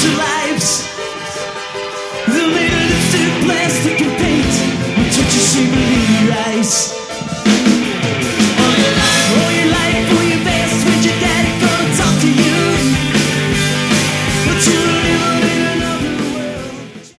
our lives. The made of lipstick, plastic and paint will touch your shimmering eyes.